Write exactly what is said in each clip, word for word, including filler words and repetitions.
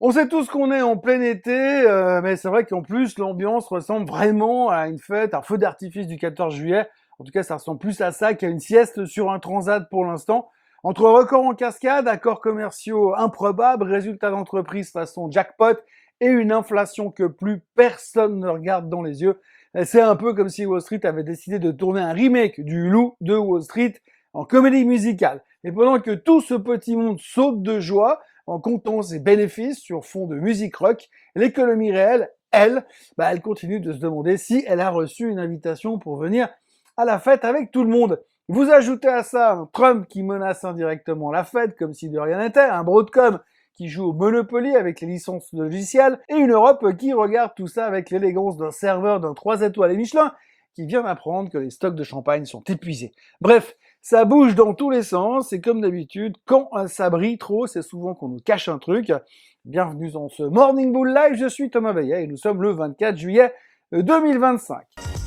On sait tous qu'on est en plein été, euh, mais c'est vrai qu'en plus, l'ambiance ressemble vraiment à une fête, un feu d'artifice du quatorze juillet. En tout cas, ça ressemble plus à ça qu'à une sieste sur un transat pour l'instant. Entre records en cascade, accords commerciaux improbables, résultats d'entreprise façon jackpot et une inflation que plus personne ne regarde dans les yeux, c'est un peu comme si Wall Street avait décidé de tourner un remake du Loup de Wall Street en comédie musicale. Et pendant que tout ce petit monde saute de joie, en comptant ses bénéfices sur fond de musique rock, l'économie réelle, elle, bah, elle continue de se demander si elle a reçu une invitation pour venir à la fête avec tout le monde. Vous ajoutez à ça un Trump qui menace indirectement la fête comme si de rien n'était, un Broadcom qui joue au Monopoly avec les licences logicielles et une Europe qui regarde tout ça avec l'élégance d'un serveur d'un trois étoiles et Michelin qui vient d'apprendre que les stocks de champagne sont épuisés. Bref, ça bouge dans tous les sens et comme d'habitude, quand ça brille trop, c'est souvent qu'on nous cache un truc. Bienvenue dans ce Morning Bull Live, je suis Thomas Veillet et nous sommes le vingt-quatre juillet deux mille vingt-cinq.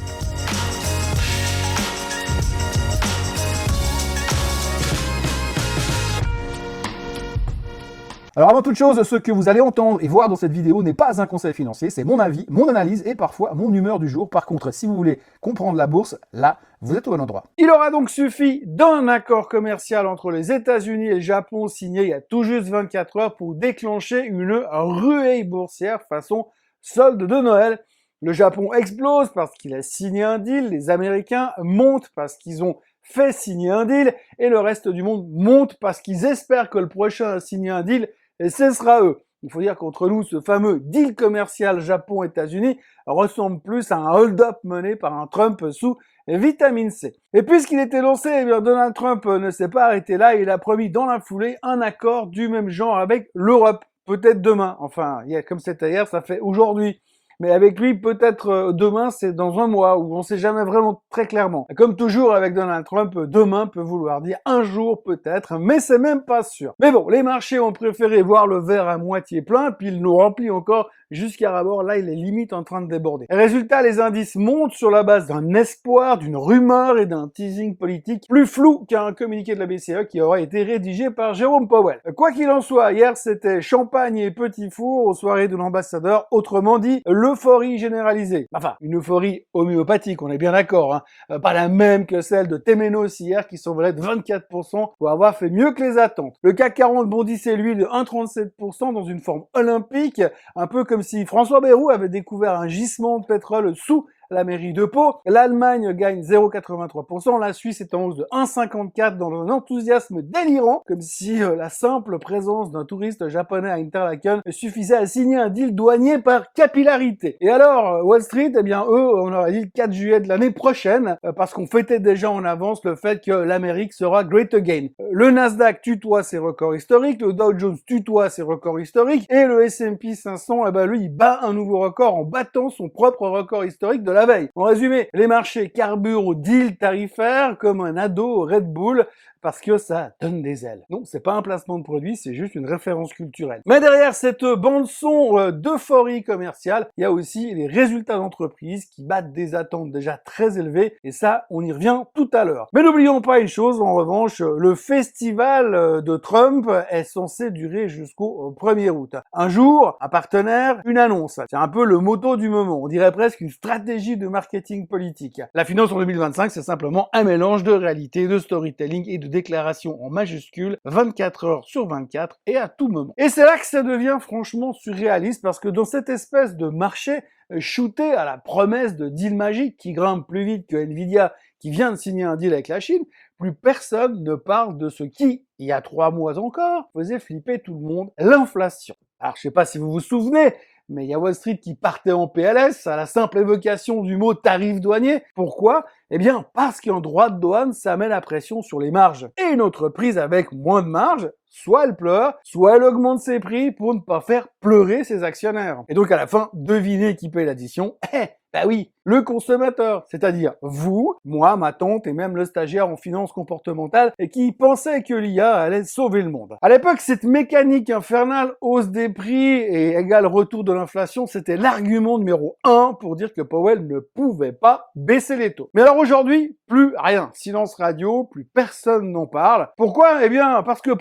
Alors avant toute chose, ce que vous allez entendre et voir dans cette vidéo n'est pas un conseil financier, c'est mon avis, mon analyse et parfois mon humeur du jour. Par contre, si vous voulez comprendre la bourse, là, vous êtes au bon endroit. Il aura donc suffi d'un accord commercial entre les États-Unis et le Japon signé il y a tout juste vingt-quatre heures pour déclencher une ruée boursière façon solde de Noël. Le Japon explose parce qu'il a signé un deal, les Américains montent parce qu'ils ont fait signer un deal et le reste du monde monte parce qu'ils espèrent que le prochain a signé un deal et ce sera eux. Il faut dire qu'entre nous, ce fameux deal commercial Japon-États-Unis ressemble plus à un hold-up mené par un Trump sous vitamine C. Et puisqu'il était lancé, eh bien Donald Trump ne s'est pas arrêté là, il a promis dans la foulée un accord du même genre avec l'Europe. Peut-être demain, enfin, comme c'était hier, ça fait aujourd'hui. Mais avec lui, peut-être demain, c'est dans un mois, où on sait jamais vraiment très clairement. Comme toujours avec Donald Trump, demain peut vouloir dire un jour peut-être, mais c'est même pas sûr. Mais bon, les marchés ont préféré voir le verre à moitié plein, puis ils nous remplit encore jusqu'à rabord. Là, il est limite en train de déborder. Résultat, les indices montent sur la base d'un espoir, d'une rumeur et d'un teasing politique plus flou qu'un communiqué de la B C E qui aurait été rédigé par Jérôme Powell. Quoi qu'il en soit, hier, c'était champagne et petit four aux soirées de l'ambassadeur, autrement dit, l'euphorie généralisée. Enfin, une euphorie homéopathique, on est bien d'accord, hein. Euh, pas la même que celle de Temenos hier qui s'envolait de vingt-quatre pour cent pour avoir fait mieux que les attentes. Le C A C quarante bondissait lui de un virgule trente-sept pour cent dans une forme olympique, un peu comme si François Bayrou avait découvert un gisement de pétrole sous la mairie de Pau. L'Allemagne gagne zéro virgule quatre-vingt-trois pour cent, la Suisse est en hausse de un virgule cinquante-quatre dans un enthousiasme délirant, comme si euh, la simple présence d'un touriste japonais à Interlaken suffisait à signer un deal douanier par capillarité. Et alors, Wall Street, eh bien eux, on aurait dit le quatre juillet de l'année prochaine, euh, parce qu'on fêtait déjà en avance le fait que l'Amérique sera great again. Euh, le Nasdaq tutoie ses records historiques, le Dow Jones tutoie ses records historiques, et le S and P cinq cents, eh ben lui, il bat un nouveau record en battant son propre record historique de la veille. En résumé, les marchés carburent au deal tarifaire comme un ado au Red Bull parce que ça donne des ailes. Non, c'est pas un placement de produit, c'est juste une référence culturelle. Mais derrière cette bande-son d'euphorie commerciale, il y a aussi les résultats d'entreprise qui battent des attentes déjà très élevées et ça, on y revient tout à l'heure. Mais n'oublions pas une chose, en revanche, le festival de Trump est censé durer jusqu'au premier août. Un jour, un partenaire, une annonce. C'est un peu le motto du moment. On dirait presque une stratégie de marketing politique. La finance en deux mille vingt-cinq, c'est simplement un mélange de réalité, de storytelling et de déclaration en majuscule, vingt-quatre heures sur vingt-quatre et à tout moment. Et c'est là que ça devient franchement surréaliste parce que dans cette espèce de marché shooté à la promesse de deal magique qui grimpe plus vite que Nvidia qui vient de signer un deal avec la Chine, plus personne ne parle de ce qui, il y a trois mois encore, faisait flipper tout le monde, l'inflation. Alors je sais pas si vous vous souvenez, mais il y a Wall Street qui partait en P L S à la simple évocation du mot tarif douanier. Pourquoi? Eh bien, parce qu'en droit de douane, ça met la pression sur les marges. Et une entreprise avec moins de marge, soit elle pleure, soit elle augmente ses prix pour ne pas faire pleurer ses actionnaires. Et donc à la fin, devinez qui paye l'addition? Eh, bah oui, le consommateur, c'est-à-dire vous, moi, ma tante et même le stagiaire en finance comportementale et qui pensait que l'I A allait sauver le monde. À l'époque, cette mécanique infernale, hausse des prix et égal retour de l'inflation, c'était l'argument numéro un pour dire que Powell ne pouvait pas baisser les taux. Mais alors aujourd'hui, plus rien. Silence radio, plus personne n'en parle. Pourquoi? Eh bien, parce que Powell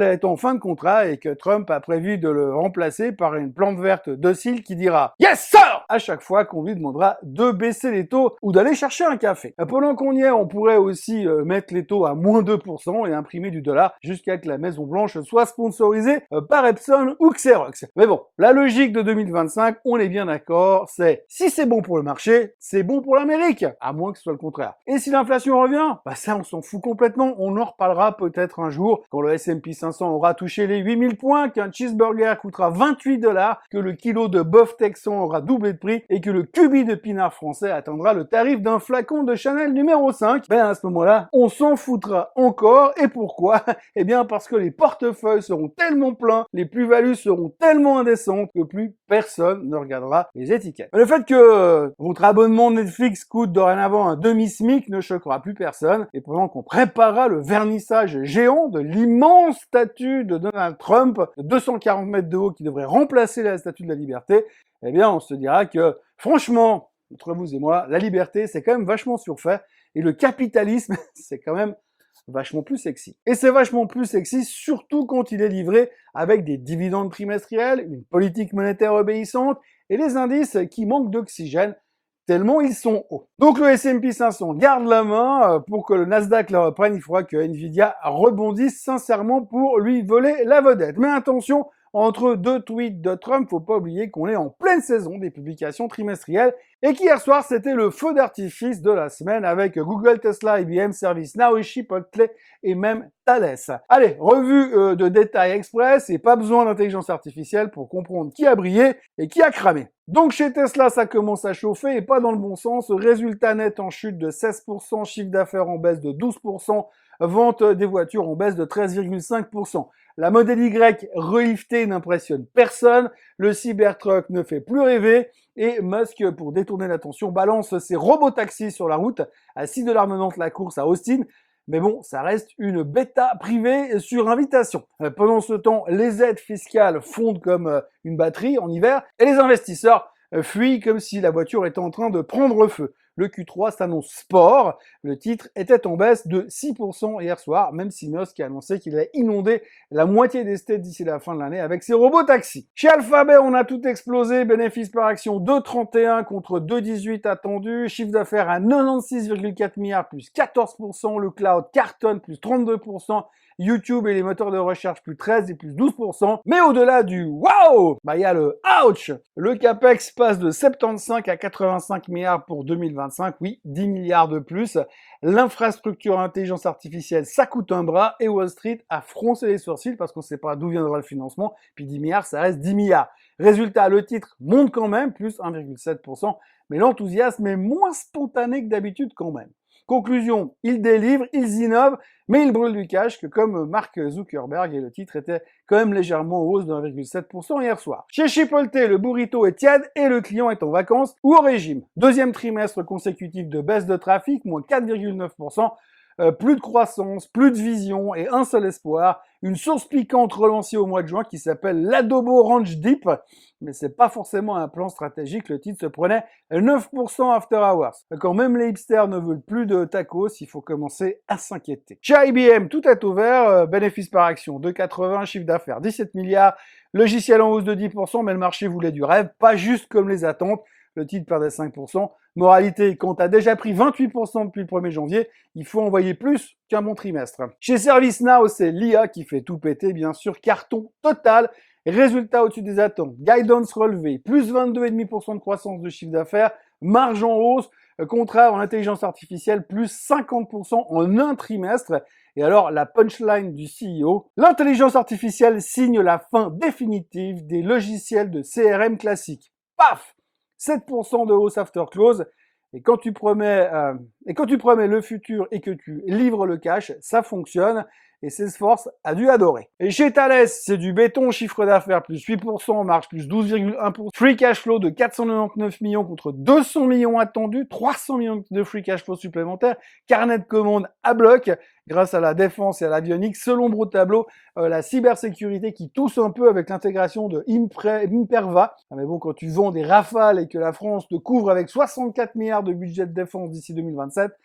devrait être en fin de contrat et que Trump a prévu de le remplacer par une plante verte docile qui dira « Yes, sir !» à chaque fois qu'on lui demandera de baisser les taux ou d'aller chercher un café. Pendant qu'on y est, on pourrait aussi euh, mettre les taux à moins deux pour cent et imprimer du dollar jusqu'à que la Maison Blanche soit sponsorisée euh, par Epson ou Xerox. Mais bon, la logique de deux mille vingt-cinq, on est bien d'accord, c'est si c'est bon pour le marché, c'est bon pour l'Amérique, à moins que ce soit le contraire. Et si l'inflation revient, bah ça on s'en fout complètement, on en reparlera peut-être un jour quand le S and P cinq cents aura touché les huit mille points, qu'un cheeseburger coûtera vingt-huit dollars, que le kilo de bœuf texan aura doublé de prix et que le cubi de pinard français atteindra le tarif d'un flacon de Chanel numéro cinq. Ben à ce moment-là, on s'en foutra encore. Et pourquoi? Eh bien parce que les portefeuilles seront tellement pleins, les plus-values seront tellement indécentes que plus personne ne regardera les étiquettes. Le fait que euh, votre abonnement Netflix coûte dorénavant un demi-smic ne choquera plus personne. Et pendant qu'on préparera le vernissage géant de l'immense statue de Donald Trump de deux cent quarante mètres de haut qui devrait remplacer la statue de la liberté, eh bien on se dira que franchement, entre vous et moi, la liberté c'est quand même vachement surfait et le capitalisme c'est quand même vachement plus sexy. Et c'est vachement plus sexy surtout quand il est livré avec des dividendes trimestriels, une politique monétaire obéissante et les indices qui manquent d'oxygène tellement ils sont hauts. Donc le S and P cinq cents garde la main, pour que le Nasdaq le reprenne, il faudra que Nvidia rebondisse sincèrement pour lui voler la vedette. Mais attention, entre deux tweets de Trump, faut pas oublier qu'on est en pleine saison des publications trimestrielles et qu'hier soir, c'était le feu d'artifice de la semaine avec Google, Tesla, I B M, ServiceNow, Chipotle et même Thales. Allez, revue euh, de détails express et pas besoin d'intelligence artificielle pour comprendre qui a brillé et qui a cramé. Donc chez Tesla, ça commence à chauffer et pas dans le bon sens. Résultat net en chute de seize pour cent, chiffre d'affaires en baisse de douze pour cent, vente des voitures en baisse de treize virgule cinq pour cent. La Model Y reliftée n'impressionne personne, le Cybertruck ne fait plus rêver, et Musk, pour détourner l'attention, balance ses robotaxis sur la route à six dollars quatre-vingt-dix la course à Austin. Mais bon, ça reste une bêta privée sur invitation. Pendant ce temps, les aides fiscales fondent comme une batterie en hiver, et les investisseurs fuient comme si la voiture était en train de prendre feu. Le Q trois s'annonce sport. Le titre était en baisse de six pour cent hier soir, même si Musk a annoncé qu'il allait inonder la moitié des states d'ici la fin de l'année avec ses robots taxis. Chez Alphabet, on a tout explosé. Bénéfice par action deux virgule trente et un contre deux virgule dix-huit attendu. Chiffre d'affaires à quatre-vingt-seize virgule quatre milliards, plus quatorze pour cent. Le cloud cartonne, plus trente-deux pour cent. YouTube et les moteurs de recherche plus treize et plus douze pour cent. Mais au-delà du wow, bah il y a le ouch. Le capex passe de soixante-quinze à quatre-vingt-cinq milliards pour deux mille vingt-cinq. Oui, dix milliards de plus. L'infrastructure intelligence artificielle, ça coûte un bras et Wall Street a froncé les sourcils parce qu'on ne sait pas d'où viendra le financement. Puis dix milliards, ça reste dix milliards. Résultat, le titre monte quand même, plus un virgule sept pour cent. Mais l'enthousiasme est moins spontané que d'habitude quand même. Conclusion, ils délivrent, ils innovent, mais ils brûlent du cash que comme Mark Zuckerberg, et le titre était quand même légèrement en hausse de un virgule sept pour cent hier soir. Chez Chipotle, le burrito est tiède et le client est en vacances ou au régime. Deuxième trimestre consécutif de baisse de trafic, moins quatre virgule neuf pour cent. Euh, plus de croissance, plus de vision et un seul espoir, une sauce piquante relancée au mois de juin qui s'appelle l'Adobo Ranch Dip, mais c'est pas forcément un plan stratégique, le titre se prenait neuf pour cent after hours. Quand même les hipsters ne veulent plus de tacos, il faut commencer à s'inquiéter. Chez I B M, tout est ouvert, euh, bénéfice par action deux virgule quatre-vingts, chiffre d'affaires dix-sept milliards, logiciel en hausse de dix pour cent, mais le marché voulait du rêve, pas juste comme les attentes. Le titre perdait cinq pour cent. Moralité, quand t'as déjà pris vingt-huit pour cent depuis le premier janvier, il faut envoyer plus qu'un bon trimestre. Chez ServiceNow, c'est l'I A qui fait tout péter, bien sûr. Carton total. Résultat au-dessus des attentes. Guidance relevé. Plus vingt-deux virgule cinq pour cent de croissance de chiffre d'affaires. Marge en hausse. Contraire en intelligence artificielle, plus cinquante pour cent en un trimestre. Et alors, la punchline du C E O, l'intelligence artificielle signe la fin définitive des logiciels de C R M classiques. Paf! sept pour cent de hausse after close, et quand tu promets, euh, et quand tu promets le futur et que tu livres le cash, ça fonctionne, et Salesforce a dû adorer. Et chez Thales, c'est du béton, chiffre d'affaires plus huit pour cent, marge plus douze virgule un pour cent, free cash flow de quatre cent quatre-vingt-dix-neuf millions contre deux cents millions attendus, trois cents millions de free cash flow supplémentaires, carnet de commandes à bloc, grâce à la défense et à l'avionique, selon Bro Tableau, euh, la cybersécurité qui tousse un peu avec l'intégration de Impre- Imperva. Ah, mais bon, quand tu vends des rafales et que la France te couvre avec soixante-quatre milliards de budget de défense d'ici deux mille vingt-sept,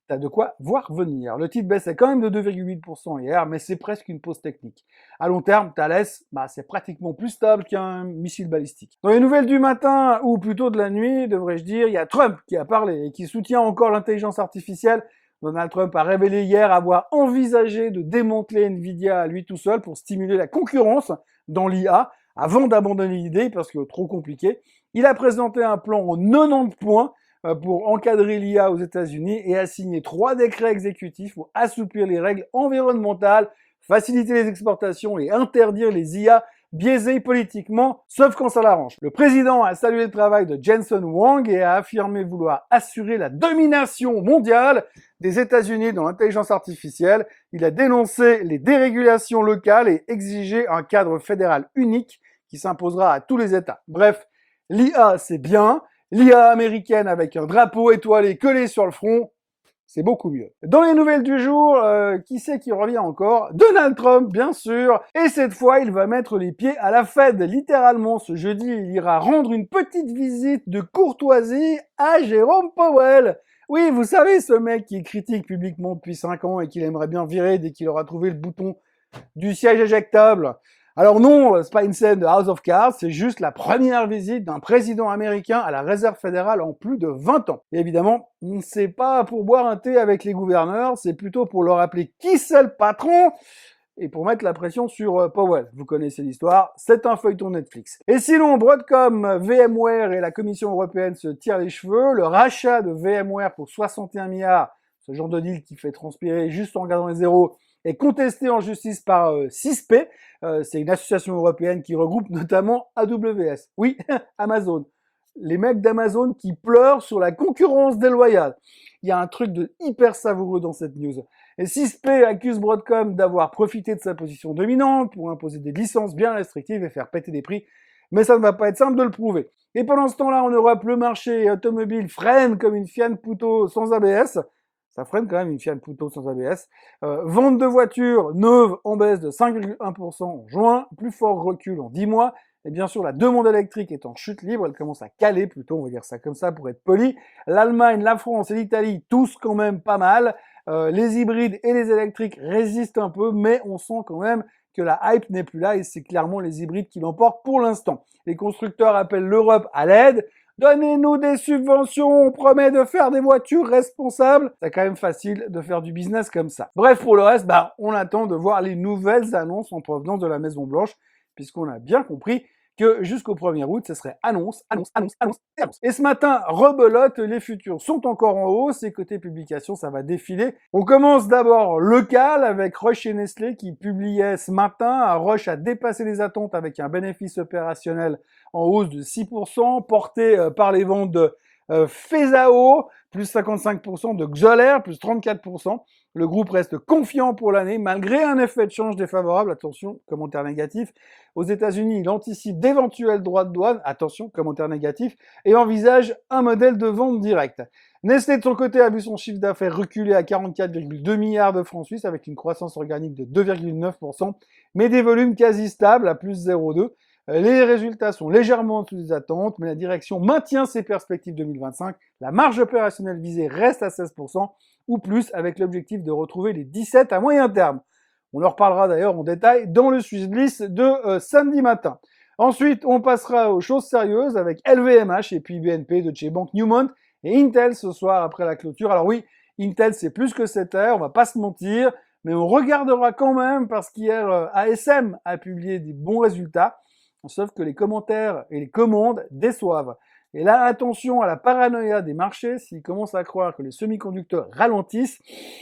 t'as de quoi voir venir. Le titre baissait quand même de deux virgule huit pour cent hier, mais c'est presque une pause technique. À long terme, Thales, bah, c'est pratiquement plus stable qu'un missile balistique. Dans les nouvelles du matin, ou plutôt de la nuit, devrais-je dire, il y a Trump qui a parlé et qui soutient encore l'intelligence artificielle. Donald Trump a révélé hier avoir envisagé de démanteler Nvidia à lui tout seul pour stimuler la concurrence dans l'I A avant d'abandonner l'idée parce que trop compliqué. Il a présenté un plan en quatre-vingt-dix points pour encadrer l'I A aux États-Unis et a signé trois décrets exécutifs pour assouplir les règles environnementales, faciliter les exportations et interdire les I A biaisés politiquement, sauf quand ça l'arrange. Le président a salué le travail de Jensen Huang et a affirmé vouloir assurer la domination mondiale des États-Unis dans l'intelligence artificielle. Il a dénoncé les dérégulations locales et exigé un cadre fédéral unique qui s'imposera à tous les États. Bref, l'I A c'est bien, l'I A américaine avec un drapeau étoilé collé sur le front, c'est beaucoup mieux. Dans les nouvelles du jour, euh, qui c'est qui revient encore? Donald Trump, bien sûr. Et cette fois, il va mettre les pieds à la Fed. Littéralement, ce jeudi, il ira rendre une petite visite de courtoisie à Jérôme Powell. Oui, vous savez, ce mec qui critique publiquement depuis cinq ans et qu'il aimerait bien virer dès qu'il aura trouvé le bouton du siège éjectable. Alors non, c'est pas une scène de House of Cards, c'est juste la première visite d'un président américain à la Réserve fédérale en plus de vingt ans. Et évidemment, c'est pas pour boire un thé avec les gouverneurs, c'est plutôt pour leur rappeler qui c'est le patron et pour mettre la pression sur Powell. Vous connaissez l'histoire, c'est un feuilleton Netflix. Et sinon, Broadcom, VMware et la Commission européenne se tirent les cheveux. Le rachat de VMware pour soixante et un milliards, ce genre de deal qui fait transpirer juste en regardant les zéros, est contesté en justice par euh, C I S P. Euh, c'est une association européenne qui regroupe notamment A W S. Oui, Amazon. Les mecs d'Amazon qui pleurent sur la concurrence déloyale. Il y a un truc de hyper savoureux dans cette news. Et C I S P accuse Broadcom d'avoir profité de sa position dominante pour imposer des licences bien restrictives et faire péter des prix. Mais ça ne va pas être simple de le prouver. Et pendant ce temps-là, en Europe, le marché automobile freine comme une Fiat Punto sans A B S. Ça freine quand même une Fiat Punto sans A B S. Euh, vente de voitures neuves en baisse de cinq virgule un pour cent en juin, plus fort recul en dix mois. Et bien sûr, la demande électrique est en chute libre, elle commence à caler plutôt, on va dire ça comme ça pour être poli. L'Allemagne, la France et l'Italie, tous quand même pas mal. Euh, les hybrides et les électriques résistent un peu, mais on sent quand même que la hype n'est plus là et c'est clairement les hybrides qui l'emportent pour l'instant. Les constructeurs appellent l'Europe à l'aide. Donnez-nous des subventions, on promet de faire des voitures responsables. C'est quand même facile de faire du business comme ça. Bref, pour le reste, bah, on attend de voir les nouvelles annonces en provenance de la Maison Blanche, puisqu'on a bien compris que jusqu'au premier août, ce serait annonce, annonce, annonce, annonce, annonce. Et ce matin, rebelote, les futurs sont encore en hausse et côté publication, ça va défiler. On commence d'abord local avec Roche et Nestlé qui publiait ce matin. Roche a dépassé les attentes avec un bénéfice opérationnel en hausse de six pour cent, porté par les ventes de euh, Fesao, plus cinquante-cinq pour cent, de Xoller, plus trente-quatre pour cent. Le groupe reste confiant pour l'année, malgré un effet de change défavorable. Attention, commentaire négatif. Aux États-Unis, il anticipe d'éventuels droits de douane. Attention, commentaire négatif. Et envisage un modèle de vente directe. Nestlé, de son côté, a vu son chiffre d'affaires reculer à quarante-quatre virgule deux milliards de francs suisses avec une croissance organique de deux virgule neuf pour cent, mais des volumes quasi stables à plus zéro virgule deux. Les résultats sont légèrement en dessous des attentes, mais la direction maintient ses perspectives deux mille vingt-cinq. La marge opérationnelle visée reste à seize pour cent ou plus, avec l'objectif de retrouver les dix-sept à moyen terme. On en reparlera d'ailleurs en détail dans le Swiss Bliss de euh, samedi matin. Ensuite, on passera aux choses sérieuses avec L V M H et puis B N P, Deutsche Bank, Newmont et Intel ce soir après la clôture. Alors oui, Intel c'est plus que c'était, on va pas se mentir, mais on regardera quand même parce qu'hier euh, A S M a publié des bons résultats. Sauf que les commentaires et les commandes déçoivent. Et là, attention à la paranoïa des marchés, s'ils commencent à croire que les semi-conducteurs ralentissent,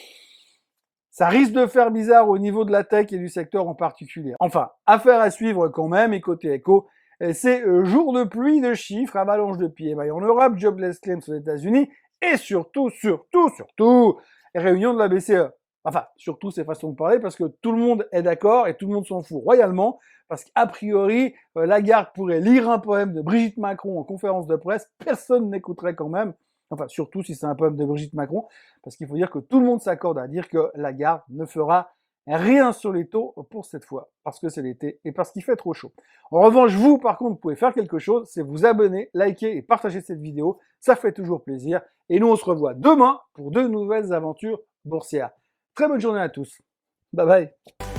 ça risque de faire bizarre au niveau de la tech et du secteur en particulier. Enfin, affaire à suivre quand même, et côté éco, c'est jour de pluie de chiffres, avalanche de P M I en Europe, jobless claims aux États-Unis, et surtout, surtout, surtout, réunion de la B C E. Enfin, surtout, c'est façon de parler parce que tout le monde est d'accord et tout le monde s'en fout royalement parce qu'a priori, euh, Lagarde pourrait lire un poème de Brigitte Macron en conférence de presse, personne n'écouterait quand même. Enfin, surtout si c'est un poème de Brigitte Macron, parce qu'il faut dire que tout le monde s'accorde à dire que Lagarde ne fera Rien sur les taux pour cette fois, parce que c'est l'été et parce qu'il fait trop chaud. En revanche, vous, par contre, vous pouvez faire quelque chose, c'est vous abonner, liker et partager cette vidéo. Ça fait toujours plaisir. Et nous, on se revoit demain pour de nouvelles aventures boursières. Très bonne journée à tous. Bye bye.